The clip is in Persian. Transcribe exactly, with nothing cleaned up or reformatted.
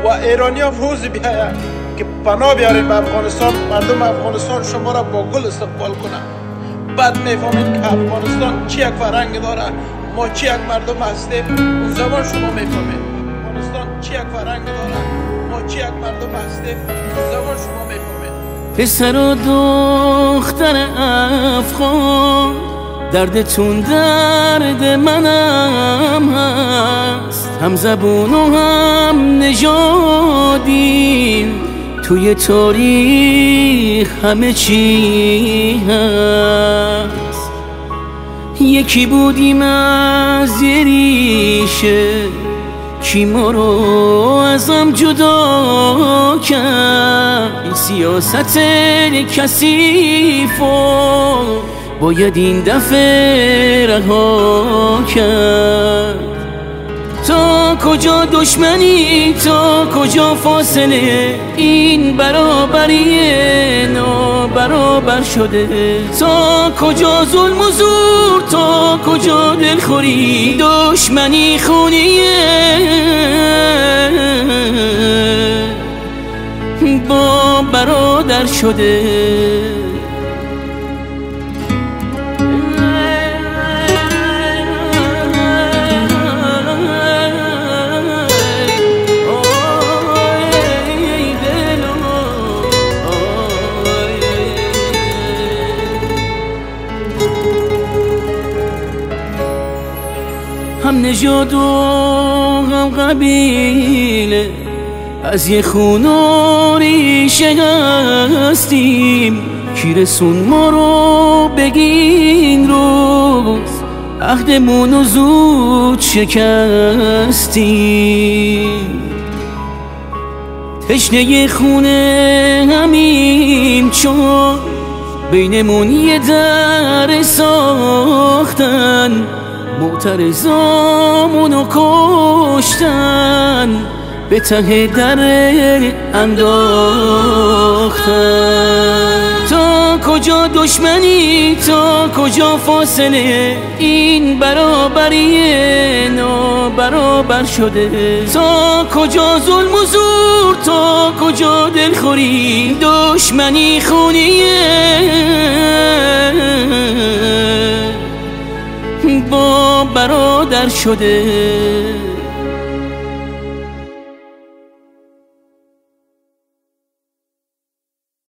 و ایرانی ها روز بیاید که پناه بیارید به افغانستان، مردم افغانستان شما را با گل استقبال کنند. بعد میفهمید که افغانستان چی یک فرهنگ داره، ما چی یک مردم هستیم. اون زمان شما میفهمید افغانستان چی یک فرهنگ داره، ما چی یک مردم هستیم. اون زمان شما میفهمید. پسر و دختر افغان، دردتون درد منم هست، هم زبون و هم نژادیم، توی تاریخ همه چی هست. یکی بودیم از یه ریشه، کی ما رو ازم جدا کرد. این سیاست کثیفو باید این دفعه رها کرد. تا کجا دشمنی، تا کجا فاصله، این برابری نابرابر شده. تا کجا ظلم و زور، تا کجا دلخوری، دشمنی خونیه با برادر شده. هم نژاد و هم قبیله، از یه خون و ریشه هستیم. کی رسون ما رو بگین روز، عهدمون رو زود شکستیم. تشنه خونه همیم چون بینمون یه در ساختن. معترضامونو کشتن، به ته در انداختن. تا کجا دشمنی، تا کجا فاصله، این برابری نابرابر شده. تا کجا ظلم و زور، تا کجا دلخوری، دشمنی خونیه با برادر شده.